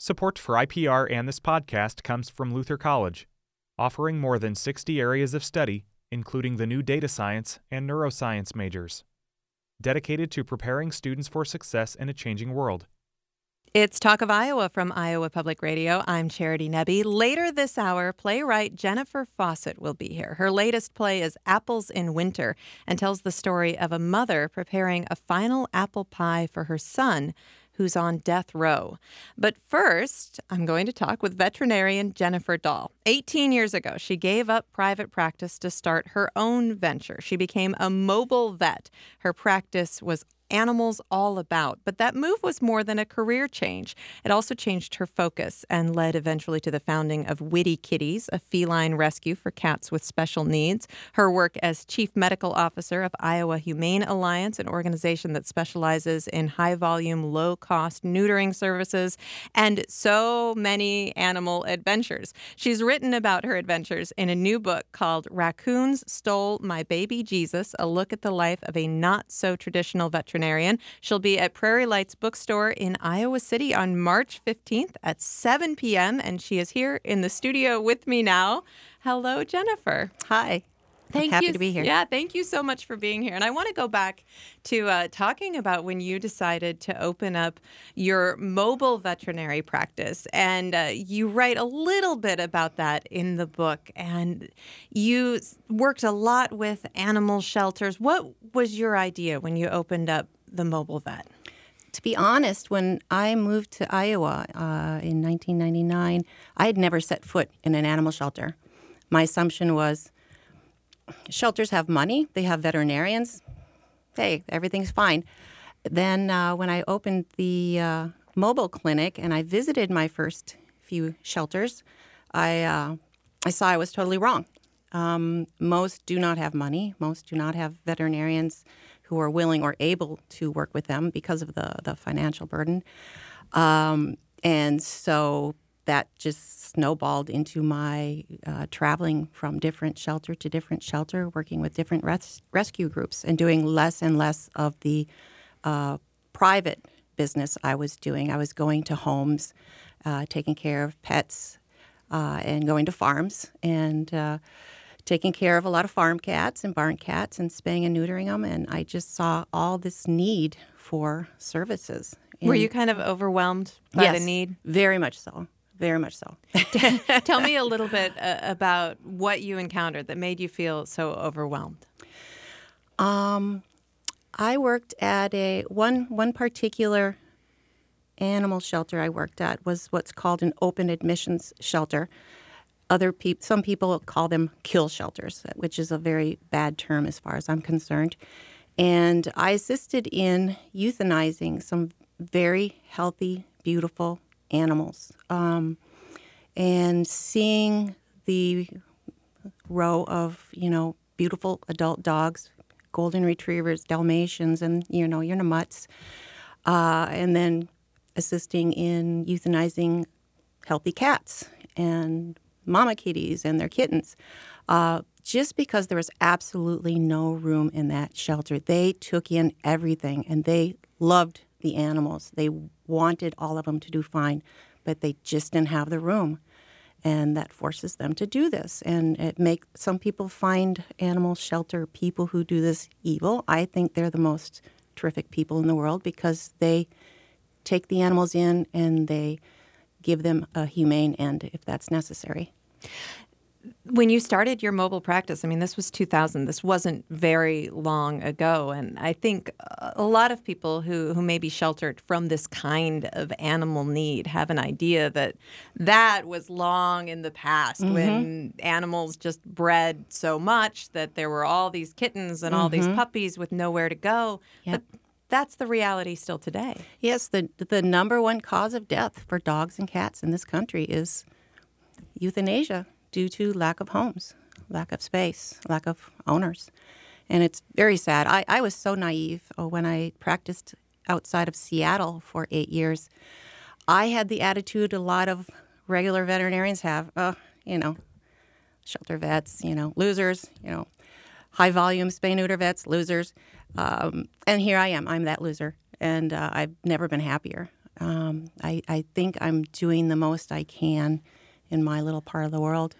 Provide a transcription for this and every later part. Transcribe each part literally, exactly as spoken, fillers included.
Support for I P R and this podcast comes from Luther College, offering more than sixty areas of study, including the new data science and neuroscience majors, dedicated to preparing students for success in a changing world. It's Talk of Iowa from Iowa Public Radio. I'm Charity Nebbe. Later this hour, playwright Jennifer Fawcett will be here. Her latest play is Apples in Winter and tells the story of a mother preparing a final apple pie for her son who's on death row. But first, I'm going to talk with veterinarian Jennifer Dahl. eighteen years ago, she gave up private practice to start her own venture. She became a mobile vet. Her practice was animals all about. But that move was more than a career change. It also changed her focus and led eventually to the founding of Witty Kitties, a feline rescue for cats with special needs. Her work as chief medical officer of Iowa Humane Alliance, an organization that specializes in high-volume, low-cost neutering services, and so many animal adventures. She's written about her adventures in a new book called Raccoons Stole My Baby Jesus, a look at the life of a not-so-traditional veterinarian. She'll be at Prairie Lights Bookstore in Iowa City on March fifteenth at seven p.m., and she is here in the studio with me now. Hello, Jennifer. Hi. Thank Happy you. to be here. Yeah, thank you so much for being here. And I want to go back to uh, talking about when you decided to open up your mobile veterinary practice. And uh, you write a little bit about that in the book. And you worked a lot with animal shelters. What was your idea when you opened up the mobile vet? To be honest, when I moved to Iowa uh, in nineteen ninety-nine, I had never set foot in an animal shelter. My assumption was, shelters have money, they have veterinarians, hey, everything's fine. Then uh, when I opened the uh, mobile clinic and I visited my first few shelters, I uh, I saw I was totally wrong. Um, most do not have money. Most do not have veterinarians who are willing or able to work with them because of the, the financial burden. Um, and so that just snowballed into my uh, traveling from different shelter to different shelter, working with different res- rescue groups and doing less and less of the uh, private business I was doing. I was going to homes, uh, taking care of pets, uh, and going to farms and uh, taking care of a lot of farm cats and barn cats and spaying and neutering them. And I just saw all this need for services. Were you kind of overwhelmed by yes, the need? Very much so. Very much so. Tell me a little bit uh, about what you encountered that made you feel so overwhelmed. Um, I worked at a one one particular animal shelter I worked at was what's called an open admissions shelter. Other people, some people call them kill shelters, which is a very bad term as far as I'm concerned. And I assisted in euthanizing some very healthy, beautiful animals, um, and seeing the row of, you know, beautiful adult dogs, golden retrievers, Dalmatians, and, you know, your mutts, uh, and then assisting in euthanizing healthy cats and mama kitties and their kittens. Uh, just because there was absolutely no room in that shelter. They took in everything, and they loved the animals. They wanted all of them to do fine, but they just didn't have the room. And that forces them to do this. And it make some people find animal shelter people who do this evil. I think they're the most terrific people in the world because they take the animals in and they give them a humane end if that's necessary. When you started your mobile practice, I mean, this was two thousand. This wasn't very long ago. And I think a lot of people who, who may be sheltered from this kind of animal need have an idea that that was long in the past mm-hmm. when animals just bred so much that there were all these kittens and mm-hmm. all these puppies with nowhere to go. Yep. But that's the reality still today. Yes, the the number one cause of death for dogs and cats in this country is euthanasia due to lack of homes, lack of space, lack of owners. And it's very sad. I, I was so naive oh, when I practiced outside of Seattle for eight years. I had the attitude a lot of regular veterinarians have, uh, you know, shelter vets, you know, losers, you know, high-volume spay-neuter vets, losers. Um, and here I am. I'm that loser. And uh, I've never been happier. Um, I, I think I'm doing the most I can in my little part of the world.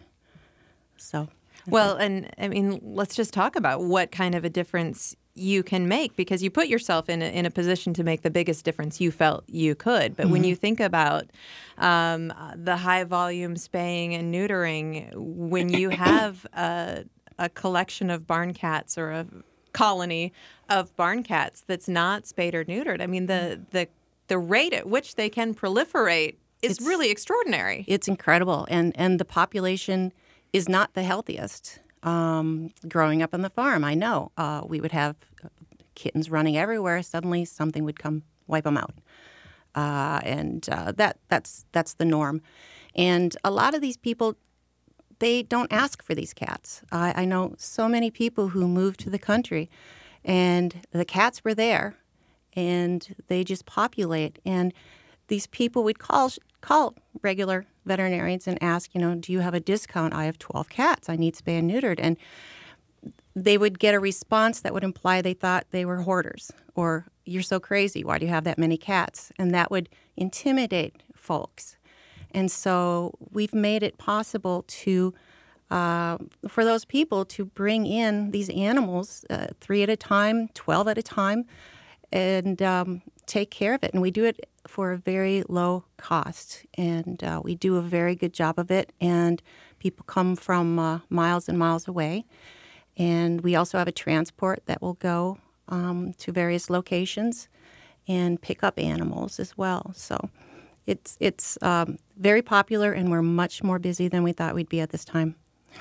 So, well, and I mean, let's just talk about what kind of a difference you can make, because you put yourself in a, in a position to make the biggest difference you felt you could. But mm-hmm. when you think about um, the high volume spaying and neutering, when you have a, a collection of barn cats or a colony of barn cats that's not spayed or neutered, I mean, the the the rate at which they can proliferate is it's, really extraordinary. It's incredible. And, and the population is not the healthiest. Um, growing up on the farm, I know uh, we would have kittens running everywhere. Suddenly something would come wipe them out. Uh, and uh, that that's that's the norm. And a lot of these people, they don't ask for these cats. I, I know so many people who moved to the country and the cats were there and they just populate. And these people would call call regular veterinarians and ask, you know, do you have a discount? I have twelve cats. I need spay and neutered. And they would get a response that would imply they thought they were hoarders, or you're so crazy. Why do you have that many cats? And that would intimidate folks. And so we've made it possible to, uh, for those people to bring in these animals uh, three at a time, twelve at a time, and um, take care of it. And we do it for a very low cost. And uh, we do a very good job of it. And people come from uh, miles and miles away. And we also have a transport that will go um, to various locations and pick up animals as well. So it's it's um, very popular, and we're much more busy than we thought we'd be at this time.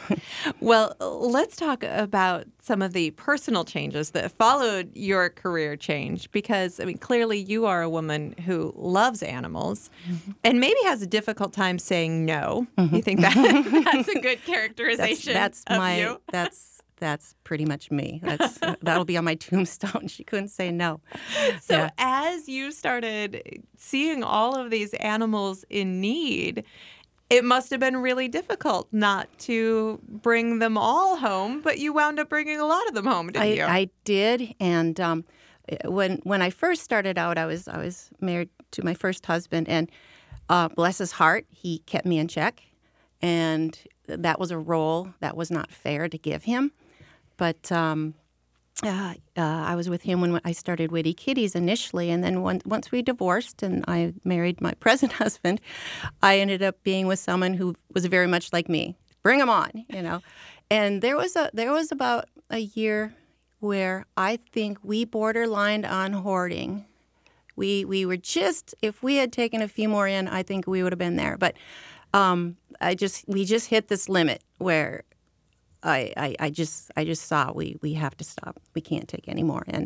Well, let's talk about some of the personal changes that followed your career change, because, I mean, clearly you are a woman who loves animals mm-hmm. and maybe has a difficult time saying no. Mm-hmm. You think that that's a good characterization that's, that's of my, you? That's That's pretty much me. That's that'll be on my tombstone. She couldn't say no. So yeah. as you started seeing all of these animals in need, it must have been really difficult not to bring them all home, but you wound up bringing a lot of them home, didn't I, you? I did, and um, when when I first started out, I was I was married to my first husband, and uh, bless his heart, he kept me in check, and that was a role that was not fair to give him. But um, uh, uh, I was with him when I started Witty Kitties initially, and then when, once we divorced and I married my present husband, I ended up being with someone who was very much like me. Bring them on, you know. And there was a there was about a year where I think we borderlined on hoarding. We we were just, if we had taken a few more in, I think we would have been there. But um, I just we just hit this limit where. I, I, I just I just saw we, we have to stop. We can't take any more in.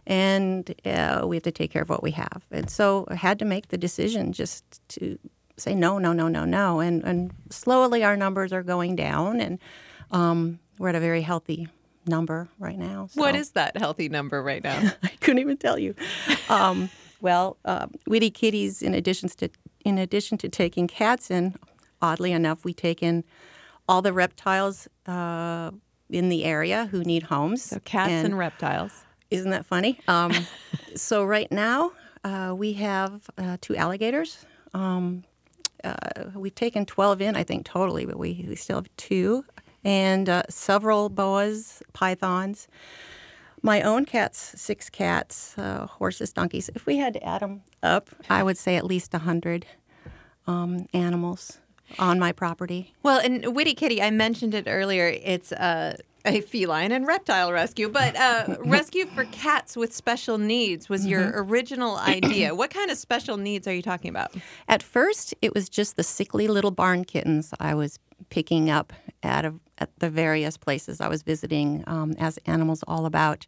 And uh, we have to take care of what we have. And so I had to make the decision just to say no, no, no, no, no. And, and slowly our numbers are going down, and um, we're at a very healthy number right now. So. What is that healthy number right now? I couldn't even tell you. Um, well, uh, Witty Kitties, in addition to in addition to taking cats in, oddly enough, we take in all the reptiles uh, in the area who need homes. So cats and, and reptiles. Isn't that funny? Um, so right now uh, we have uh, two alligators. Um, uh, we've taken twelve in, I think, totally, but we, we still have two. And uh, several boas, pythons. My own cats, six cats, uh, horses, donkeys. If we had to add them up, I would say at least one hundred um, animals on my property. Well, and Witty Kitty, I mentioned it earlier, it's uh, a feline and reptile rescue, but uh, rescue for cats with special needs was your mm-hmm. original idea. What kind of special needs are you talking about? At first, it was just the sickly little barn kittens I was picking up at, a, at the various places I was visiting um, as Animals All About.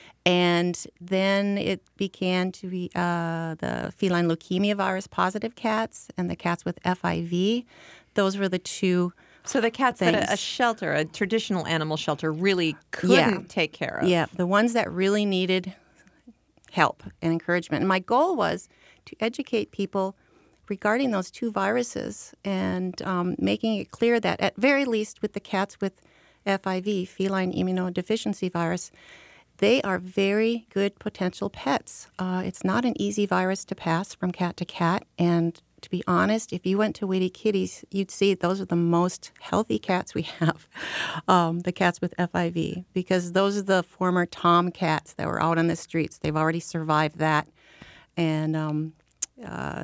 And then it began to be uh, the feline leukemia virus positive cats and the cats with F I V. Those were the two So the cats things. that a, a shelter, a traditional animal shelter, really couldn't yeah. take care of. Yeah, the ones that really needed help and encouragement. And my goal was to educate people regarding those two viruses and um, making it clear that at very least with the cats with F I V, feline immunodeficiency virus, they are very good potential pets. Uh, it's not an easy virus to pass from cat to cat. And to be honest, if you went to Witty Kitties, you'd see those are the most healthy cats we have, um, the cats with F I V, because those are the former tom cats that were out on the streets. They've already survived that. And um, uh,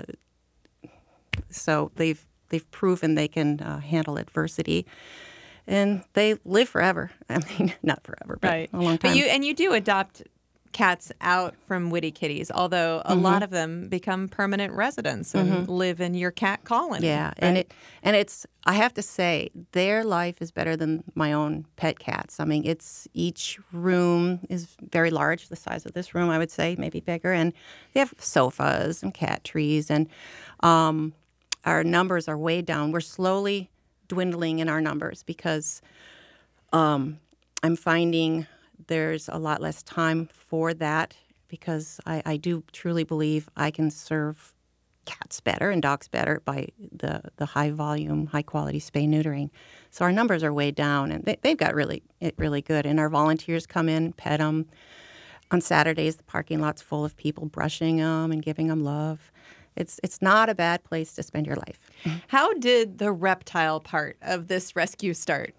so they've they've proven they can uh, handle adversity. And they live forever. I mean, not forever, but right. a long time. But you, and you do adopt cats out from Witty Kitties, although a mm-hmm. lot of them become permanent residents and mm-hmm. live in your cat colony. Yeah, right? and it and it's, I have to say, their life is better than my own pet cats. I mean, it's, each room is very large, the size of this room, I would say, maybe bigger, and they have sofas and cat trees, and um, our numbers are way down. We're slowly dwindling in our numbers because um, I'm finding there's a lot less time for that, because I, I do truly believe I can serve cats better and dogs better by the, the high volume, high quality spay neutering. So our numbers are way down, and they, they've got really it really good. And our volunteers come in, pet them. On Saturdays, the parking lot's full of people brushing them and giving them love. It's it's not a bad place to spend your life. How did the reptile part of this rescue start?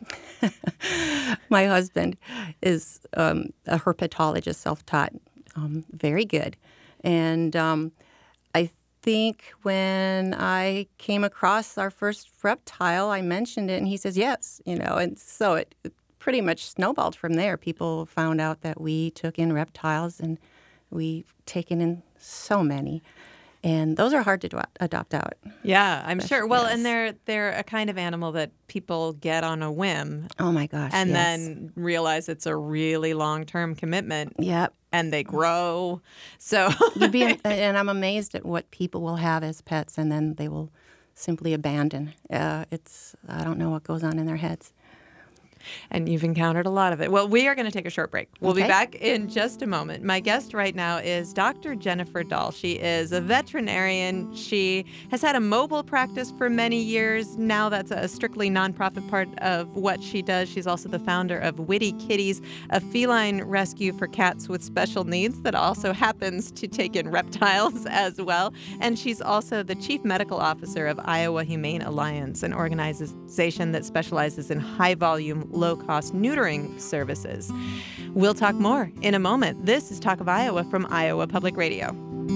My husband is um, a herpetologist, self-taught, um, very good. And um, I think when I came across our first reptile, I mentioned it, and he says yes, you know. And so it, it pretty much snowballed from there. People found out that we took in reptiles, and we've taken in so many. And those are hard to do- adopt out. Yeah, I'm sure. Well, yes. and they're they're a kind of animal that people get on a whim. Oh, my gosh, And yes. then realize it's a really long-term commitment. Yep. And they grow. So You'd be, and I'm amazed at what people will have as pets, and then they will simply abandon. Uh, it's, I don't know what goes on in their heads. And you've encountered a lot of it. Well, we are going to take a short break. We'll okay. be back in just a moment. My guest right now is Doctor Jennifer Dahl. She is a veterinarian. She has had a mobile practice for many years. Now that's a strictly nonprofit part of what she does. She's also the founder of Witty Kitties, a feline rescue for cats with special needs that also happens to take in reptiles as well. And she's also the chief medical officer of Iowa Humane Alliance, an organization that specializes in high-volume, low-cost neutering services. We'll talk more in a moment. This is Talk of Iowa from Iowa Public Radio.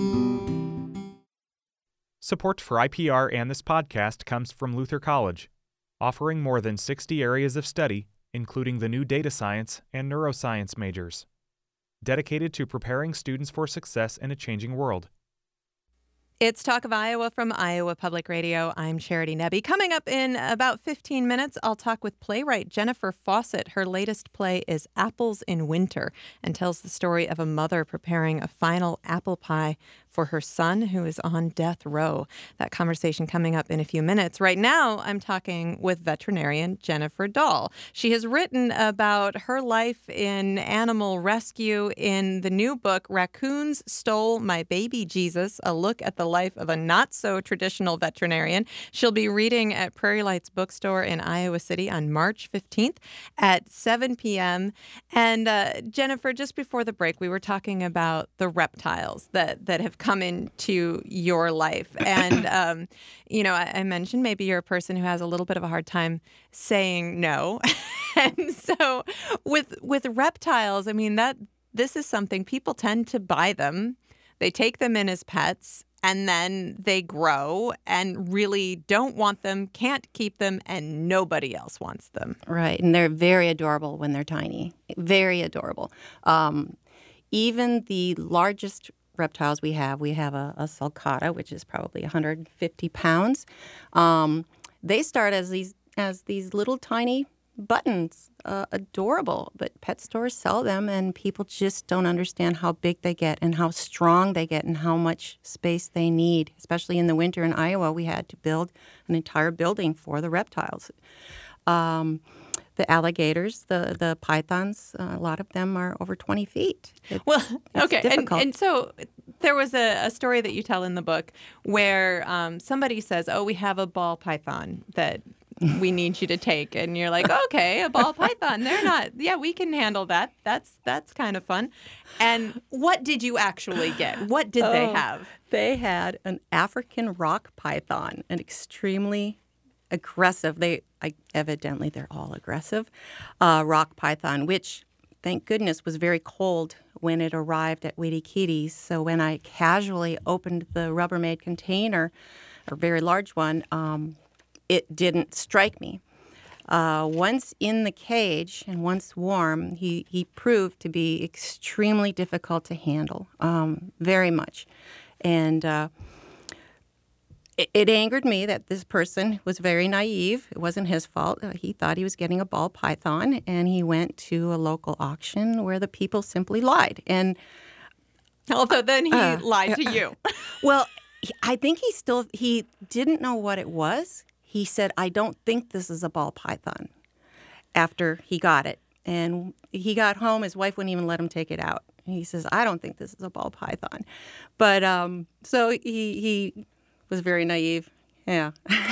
Support for I P R and this podcast comes from Luther College, offering more than sixty areas of study, including the new data science and neuroscience majors, dedicated to preparing students for success in a changing world. It's Talk of Iowa from Iowa Public Radio. I'm Charity Nebbe. Coming up in about fifteen minutes, I'll talk with playwright Jennifer Fawcett. Her latest play is Apples in Winter and tells the story of a mother preparing a final apple pie for her son who is on death row. That conversation coming up in a few minutes. Right now, I'm talking with veterinarian Jennifer Dahl. She has written about her life in animal rescue in the new book, Raccoons Stole My Baby Jesus, a look at the life of a not-so-traditional veterinarian. She'll be reading at Prairie Lights Bookstore in Iowa City on March fifteenth at seven p.m. And uh, Jennifer, just before the break, we were talking about the reptiles that, that have come into your life. And, um, you know, I, I mentioned maybe you're a person who has a little bit of a hard time saying no. And so with with reptiles, I mean, that this is something people tend to buy them. They take them in as pets, and then they grow and really don't want them, can't keep them, and nobody else wants them. Right, and they're very adorable when they're tiny. Very adorable. Um, even the largest reptiles we have, we have a, a sulcata, which is probably one hundred fifty pounds. Um, they start as these as these little tiny buttons, uh, adorable, but pet stores sell them, and people just don't understand how big they get and how strong they get and how much space they need. Especially in the winter in Iowa, we had to build an entire building for the reptiles. Um, the alligators, the the pythons, uh, a lot of them are over twenty feet. It, well, okay, and, and so there was a, a story that you tell in the book where um, somebody says, "Oh, we have a ball python that." we need you to take. And you're like, okay, a ball python. They're not, yeah, we can handle that. That's that's kind of fun. And what did you actually get? What did oh, they have? They had an African rock python, an extremely aggressive, they I, evidently they're all aggressive, uh, rock python, which, thank goodness, was very cold when it arrived at Witty-Kitties. So when I casually opened the Rubbermaid container, a very large one, um, it didn't strike me. Uh, once in the cage and once warm, he, he proved to be extremely difficult to handle, um, very much. And uh, it, it angered me that this person was very naive. It wasn't his fault. Uh, he thought he was getting a ball python, and he went to a local auction where the people simply lied. And although then he uh, lied to you. Well, I think he still, he didn't know what it was. He said, I don't think this is a ball python, after he got it. And he got home, his wife wouldn't even let him take it out. He says, I don't think this is a ball python. But um, so he, he was very naive. Yeah.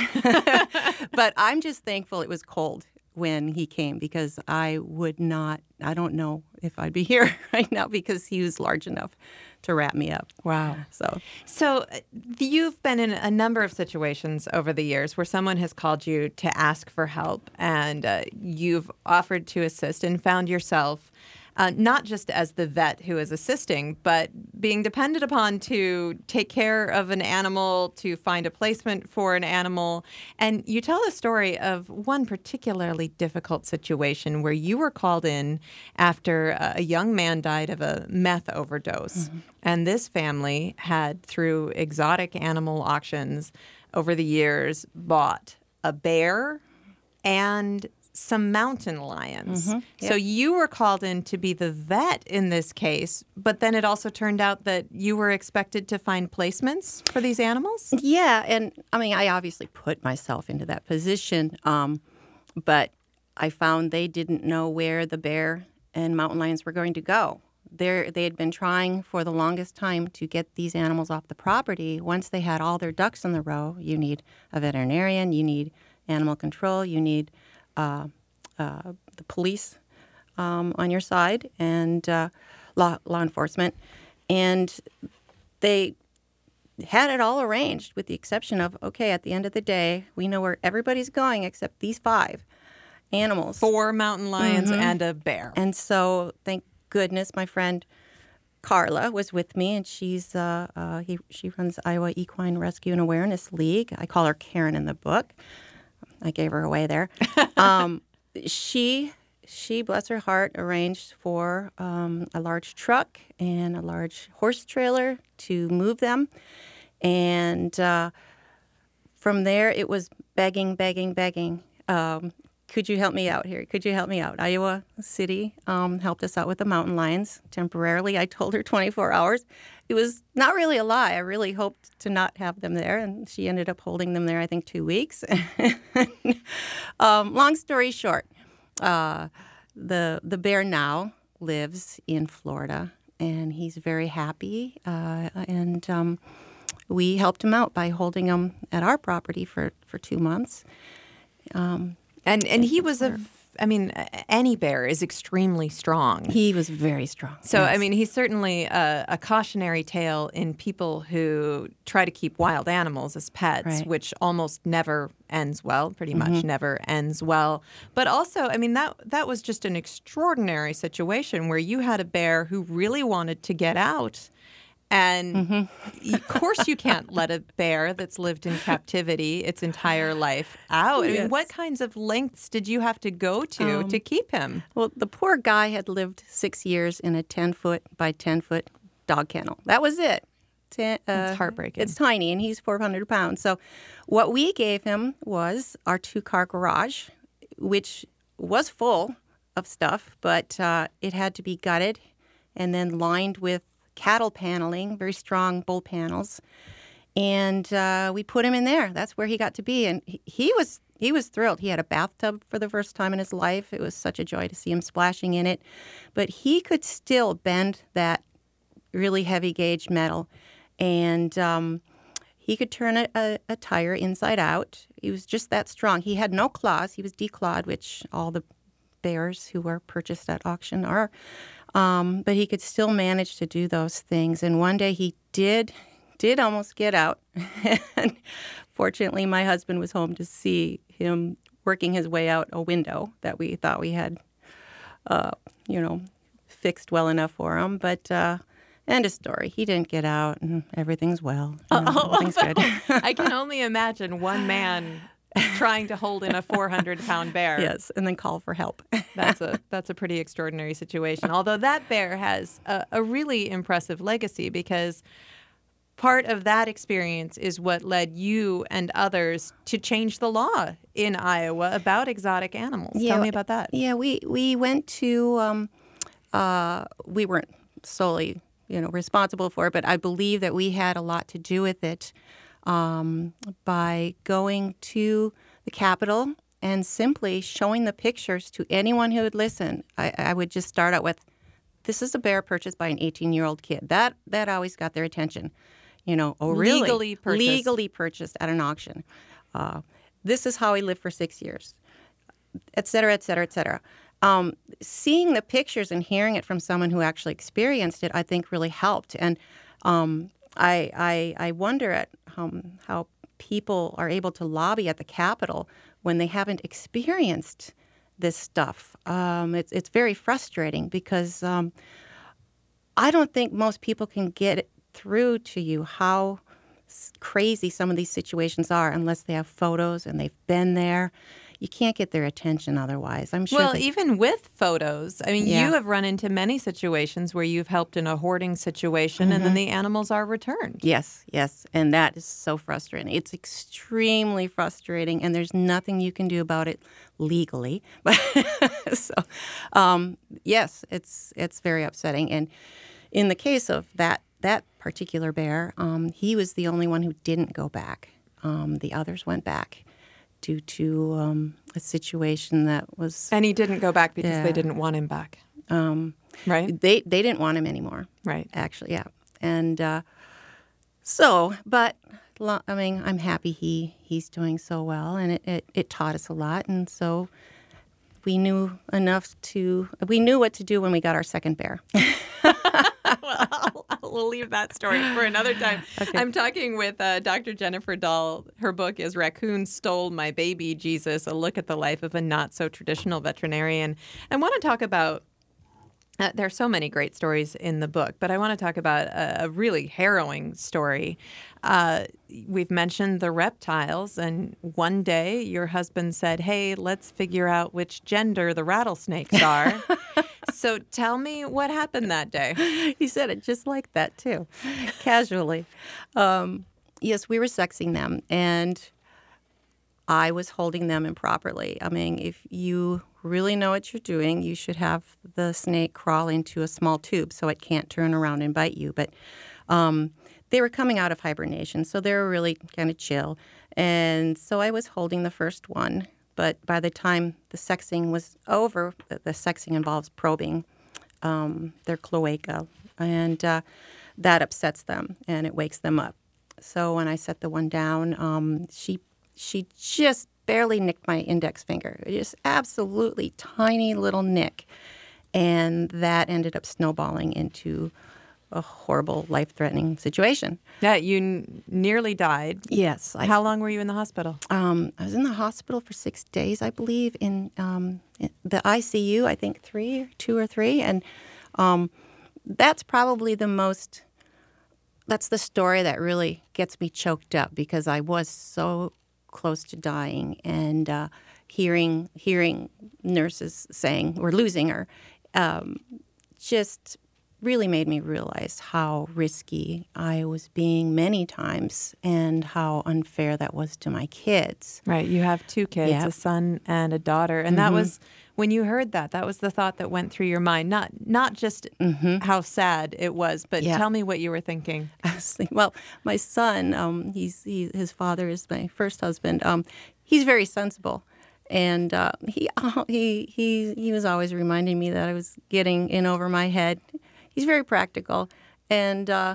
But I'm just thankful it was cold when he came, because I would not, I don't know if I'd be here right now, because he was large enough to wrap me up. Wow. So, so you've been in a number of situations over the years where someone has called you to ask for help, and uh, you've offered to assist and found yourself Uh, not just as the vet who is assisting, but being depended upon to take care of an animal, to find a placement for an animal. And you tell a story of one particularly difficult situation where you were called in after a young man died of a meth overdose. Mm-hmm. And this family had, through exotic animal auctions over the years, bought a bear and some mountain lions. Mm-hmm. Yep. So you were called in to be the vet in this case, but then it also turned out that you were expected to find placements for these animals? Yeah, and I mean, I obviously put myself into that position, um, but I found they didn't know where the bear and mountain lions were going to go. They're, they had been trying for the longest time to get these animals off the property. Once they had all their ducks in the row, you need a veterinarian, you need animal control, you need Uh, uh, the police um, on your side, and uh, law, law enforcement. And they had it all arranged, with the exception of, okay, at the end of the day, we know where everybody's going except these five animals. Four mountain lions Mm-hmm. and a bear. And so, thank goodness, my friend Carla was with me, and she's uh, uh, he, she runs Iowa Equine Rescue and Awareness League. I call her Karen in the book. I gave her away there. Um, she, she, bless her heart, arranged for um, a large truck and a large horse trailer to move them. And uh, from there, it was begging, begging, begging. Um, could you help me out here? Could you help me out? Iowa City um, helped us out with the mountain lions temporarily. I told her twenty-four hours. It was not really a lie. I really hoped to not have them there, and she ended up holding them there, I think, two weeks. um, long story short, uh, the the bear now lives in Florida, and he's very happy. Uh, and um, we helped him out by holding him at our property for, for two months. Um, and and he was a I mean, any bear is extremely strong. He was very strong. So, yes. I mean, he's certainly a, a cautionary tale in people who try to keep wild animals as pets, Right. which almost never ends well, pretty much Mm-hmm. never ends well. But also, I mean, that that was just an extraordinary situation where you had a bear who really wanted to get out. And Mm-hmm. of course you can't let a bear that's lived in captivity its entire life out. I mean, Yes. what kinds of lengths did you have to go to Um, to keep him? Well, the poor guy had lived six years in a ten-foot by ten-foot dog kennel. That was it. Ten, uh, It's heartbreaking. It's tiny, and he's four hundred pounds. So what we gave him was our two-car garage, which was full of stuff, but uh, it had to be gutted and then lined with cattle paneling, very strong bull panels. And uh, we put him in there. That's where he got to be. And he, he was he was thrilled. He had a bathtub for the first time in his life. It was such a joy to see him splashing in it. But he could still bend that really heavy gauge metal. And um, He could turn a, a, a tire inside out. He was just that strong. He had no claws. He was declawed, which all the bears who were purchased at auction are. Um, but he could still manage to do those things. And one day he did did almost get out. And fortunately, my husband was home to see him working his way out a window that we thought we had, uh, you know, fixed well enough for him. But uh, end of story. He didn't get out, and everything's well. You know, Oh, everything's good. I can only imagine one man trying to hold in a four hundred pound bear. Yes, and then call for help. That's a that's a pretty extraordinary situation. Although that bear has a, a really impressive legacy, because part of that experience is what led you and others to change the law in Iowa about exotic animals. Yeah, Tell me about that. Yeah, we we went to. Um, uh, we weren't solely, you know, responsible for it, but I believe that we had a lot to do with it. Um, by going to the Capitol and simply showing the pictures to anyone who would listen. I, I would just start out with, this is a bear purchased by an eighteen-year-old kid. That that always got their attention. You know, oh, really? Legally purchased. Legally purchased at an auction. Uh, this is how he lived for six years, et cetera, et cetera, et cetera. Um, seeing the pictures and hearing it from someone who actually experienced it, I think really helped. And um, I, I I wonder at um, how people are able to lobby at the Capitol when they haven't experienced this stuff. Um, it's it's very frustrating because um, I don't think most people can get it through to you how s- crazy some of these situations are unless they have photos and they've been there. You can't get their attention otherwise. I'm sure. Well, they- even with photos, I mean, Yeah. you have run into many situations where you've helped in a hoarding situation, Mm-hmm. and then the animals are returned. Yes, yes. And that is so frustrating. It's extremely frustrating, and there's nothing you can do about it legally. But so, um, yes, it's it's very upsetting. And in the case of that that particular bear, um, he was the only one who didn't go back. Um, the others went back due to um, a situation that was And he didn't go back because Yeah. they didn't want him back, um, right? they they didn't want him anymore. Right. Actually, yeah. And uh, so, but lo- I mean, I'm happy he he's doing so well, and it, it, it taught us a lot. And so we knew enough to we knew what to do when we got our second bear. Well, I'll, we'll leave that story for another time. Okay. I'm talking with uh, Doctor Jennifer Dahl. Her book is Raccoon Stole My Baby Jesus, a look at the life of a not-so-traditional veterinarian. I want to talk about Uh, there are so many great stories in the book, but I want to talk about a, a really harrowing story. Uh, we've mentioned the reptiles, and one day your husband said, hey, let's figure out which gender the rattlesnakes are. So tell me what happened that day. He said it just like that, too, casually. Um, yes, we were sexing them, and I was holding them improperly. I mean, if you really know what you're doing, you should have the snake crawl into a small tube so it can't turn around and bite you. But um, they were coming out of hibernation, so they were really kind of chill. And so I was holding the first one. But by the time the sexing was over, the, the sexing involves probing um, their cloaca, and uh, that upsets them and it wakes them up. So when I set the one down, um, she she just barely nicked my index finger, just absolutely tiny little nick, and that ended up snowballing into a horrible, life-threatening situation. Yeah, you n- nearly died. Yes, I, How long were you in the hospital? um, I was in the hospital for six days, I believe, in, um, in the I C U. I think three, two or three, and um, that's probably the most. That's the story that really gets me choked up because I was so close to dying, and uh, hearing hearing nurses saying we're losing her, um, just really made me realize how risky I was being many times and how unfair that was to my kids. Right, you have two kids, Yeah. a son and a daughter, and that was when you heard that. That was the thought that went through your mind. Not not just how sad it was, but Yeah. tell me what you were thinking. I was thinking, well, my son, um, he's he, his father is my first husband. Um, he's very sensible, and uh, he he he he was always reminding me that I was getting in over my head. He's very practical, and uh,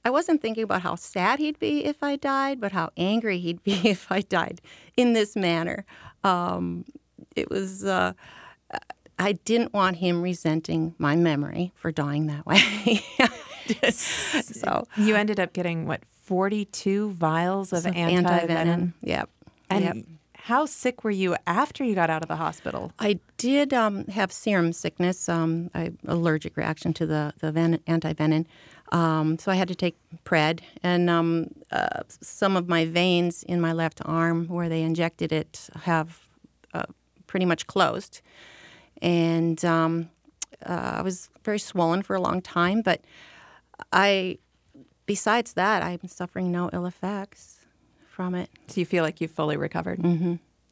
I wasn't thinking about how sad he'd be if I died, but how angry he'd be if I died in this manner. Um, it was, uh, I didn't want him resenting my memory for dying that way. So you ended up getting, what, forty-two vials of so anti-venom? anti-venom. Yep. And yep. how sick were you after you got out of the hospital? I did um, have serum sickness, um, I, allergic reaction to the, the ven- anti-venom. Um, so I had to take Pred, and um, uh, some of my veins in my left arm where they injected it have uh, pretty much closed. And um, uh, I was very swollen for a long time, but I, besides that, I'm suffering no ill effects from it. So you feel like you've fully recovered? Mm-hmm.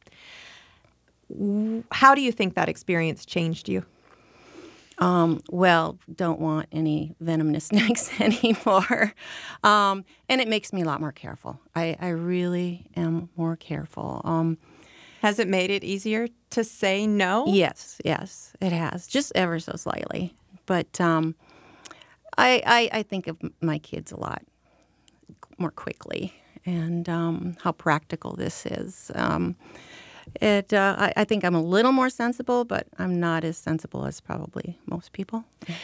How do you think that experience changed you? Um, well, don't want any venomous snakes anymore. Um, and it makes me a lot more careful. I, I really am more careful. Um, Has it made it easier to say no? yes, yes, it has. Just ever so slightly. But um, I, I, I think of my kids a lot more quickly, and um, how practical this is. Um, It, uh, I, I think I'm a little more sensible, but I'm not as sensible as probably most people.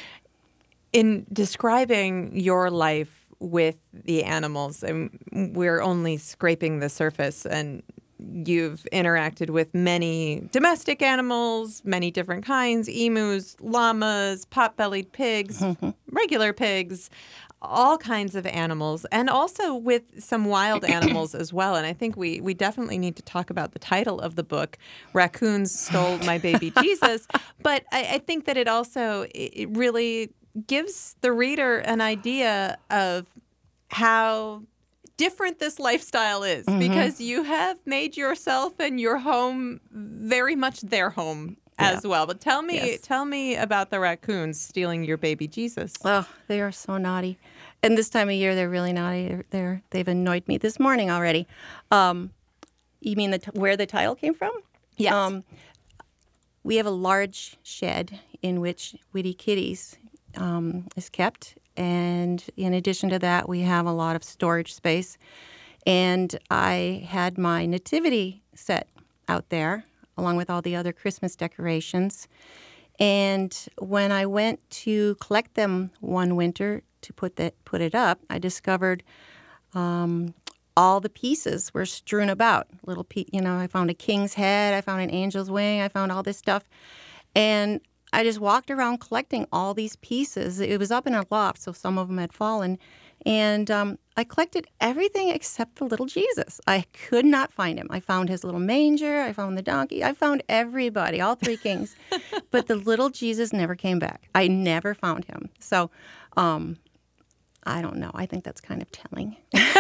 In describing your life with the animals, and we're only scraping the surface, and you've interacted with many domestic animals, many different kinds, emus, llamas, pot-bellied pigs, mm-hmm. regular pigs, all kinds of animals, and also with some wild animals as well. And I think we we definitely need to talk about the title of the book, Raccoons Stole My Baby Jesus. But I, I think that it also it really gives the reader an idea of how different this lifestyle is, mm-hmm. because you have made yourself and your home very much their home. Yeah. As well. But tell me, yes. tell me about the raccoons stealing your baby Jesus. Oh, they are so naughty. And this time of year, they're really naughty. They're, they're they've annoyed me this morning already. Um, you mean the t- where the title came from? Yes. Um, we have a large shed in which Witty Kitties um, is kept. And in addition to that, we have a lot of storage space. And I had my nativity set out there, along with all the other Christmas decorations. And when I went to collect them one winter to put that put it up, I discovered um, all the pieces were strewn about. Little, pe- you know, I found a king's head, I found an angel's wing, I found all this stuff, and I just walked around collecting all these pieces. It was up in a loft, so some of them had fallen. And um, I collected everything except the little Jesus. I could not find him. I found his little manger. I found the donkey. I found everybody, all three kings. But the little Jesus never came back. I never found him. So um, I don't know. I think that's kind of telling.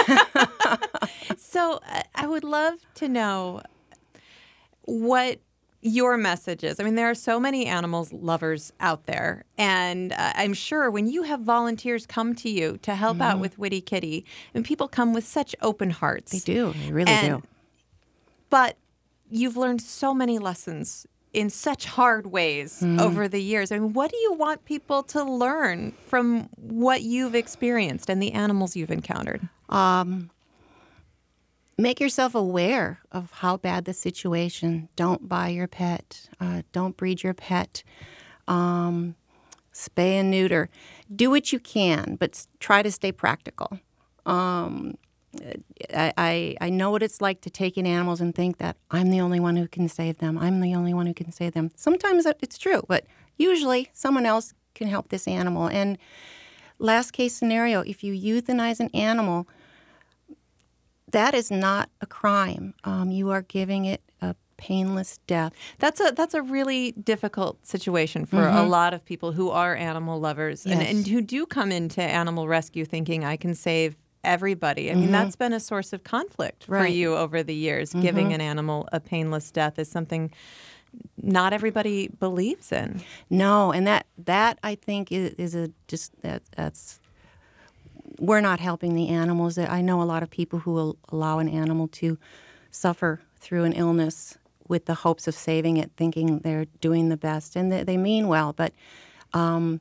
So uh, I would love to know what your message is. I mean, there are so many animals lovers out there, and uh, I'm sure when you have volunteers come to you to help mm-hmm. out with Witty Kitty, and people come with such open hearts. They do. They really and, do. But you've learned so many lessons in such hard ways mm-hmm. over the years. I mean, what do you want people to learn from what you've experienced and the animals you've encountered? Um. Make yourself aware of how bad the situation. Don't buy your pet. Uh, don't breed your pet. Um, spay and neuter. Do what you can, but try to stay practical. Um, I, I, I know what it's like to take in animals and think that I'm the only one who can save them. I'm the only one who can save them. Sometimes it's true, but usually someone else can help this animal. And last case scenario, if you euthanize an animal, that is not a crime. Um, you are giving it a painless death. That's a that's a really difficult situation for mm-hmm. a lot of people who are animal lovers yes. and, and who do come into animal rescue thinking I can save everybody. I mm-hmm. mean, that's been a source of conflict right. for you over the years. Mm-hmm. Giving an animal a painless death is something not everybody believes in. No, and that that I think is, is a just that that's. We're not helping the animals. I know a lot of people who will allow an animal to suffer through an illness with the hopes of saving it, thinking they're doing the best. And they, they mean well, but um,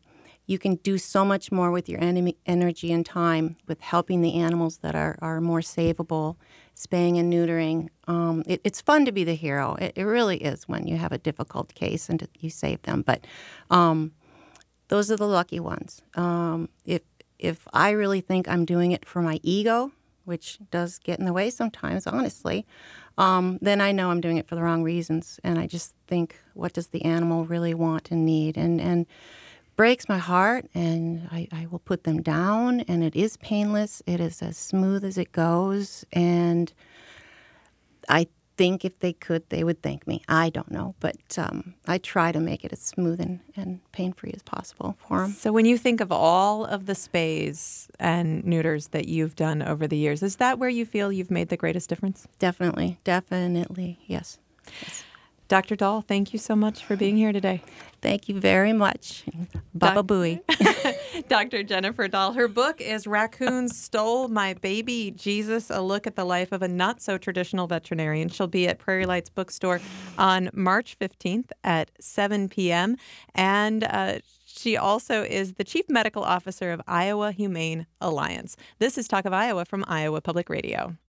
you can do so much more with your enemy, energy and time with helping the animals that are, are more savable, spaying and neutering. Um, it, it's fun to be the hero. It, it really is when you have a difficult case and you save them. But um, those are the lucky ones. Um, if if I really think I'm doing it for my ego, which does get in the way sometimes, honestly, um, then I know I'm doing it for the wrong reasons. And I just think, what does the animal really want and need? And and breaks my heart, and I, I will put them down, and it is painless. It is as smooth as it goes, and I think if they could, they would thank me. I don't know, but um, I try to make it as smooth and, and pain-free as possible for them. So when you think of all of the spays and neuters that you've done over the years, is that where you feel you've made the greatest difference? Definitely, definitely, yes. yes. Doctor Dahl, thank you so much for being here today. Thank you very much. Baba Booey. Doctor Jennifer Dahl. Her book is Raccoons Stole My Baby Jesus, a look at the life of a not-so-traditional veterinarian. She'll be at Prairie Lights Bookstore on March fifteenth at seven p.m. And uh, she also is the Chief Medical Officer of Iowa Humane Alliance. This is Talk of Iowa from Iowa Public Radio.